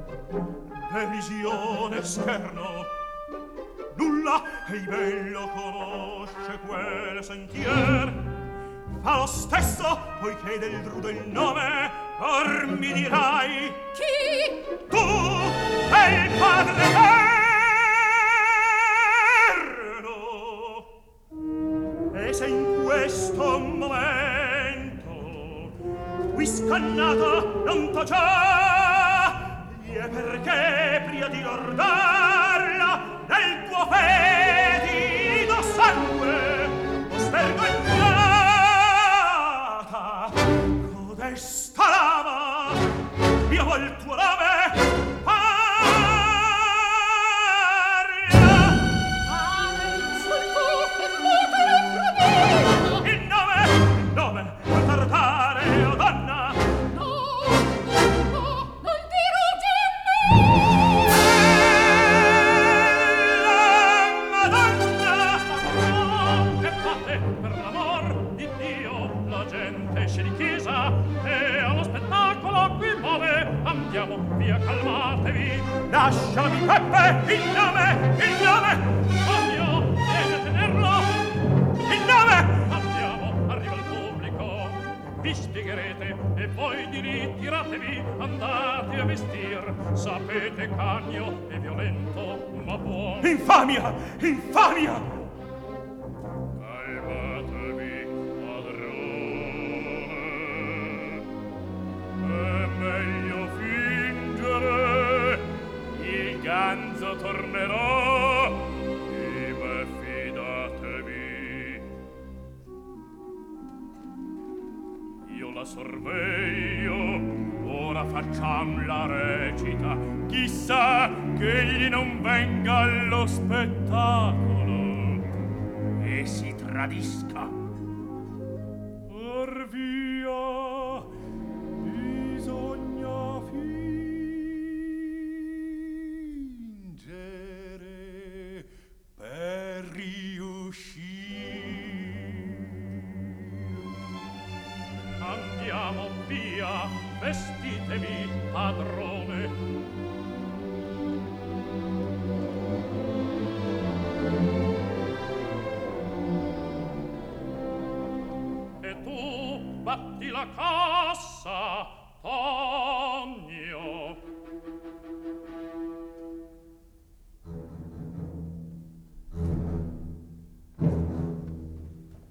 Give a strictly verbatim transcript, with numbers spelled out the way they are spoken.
Derisione, scherno, nulla ei bello conosce quel sentier. Fa lo stesso, poiché del drudo il nome, or mi dirai: chi? Tu, e il padre eterno. E se in questo momento qui scannata non t'ho già, gli è perché prima di lordarla nel tuo fetido sangue postergo infiata codesta lava io vol tuo nome via, calmatevi. Lasciami, Peppe, il nome, il nome. Ovvio, vieni a tenerlo. Il nome. Andiamo, arriva il pubblico. Vi spiegherete e voi di lì tiratevi, andate a vestir. Sapete cagno e violento, ma buon. Infamia, infamia. Calmatevi, padrone. È meglio fingere, il ganzo tornerà, di me fidatevi. Io la sorveglio, ora facciam la recita, chissà che egli non venga allo spettacolo e si tradisca. Or via, bisogna fingere per riuscire. Andiamo via, vestitevi, padrone. E tu batti la cassa, oh.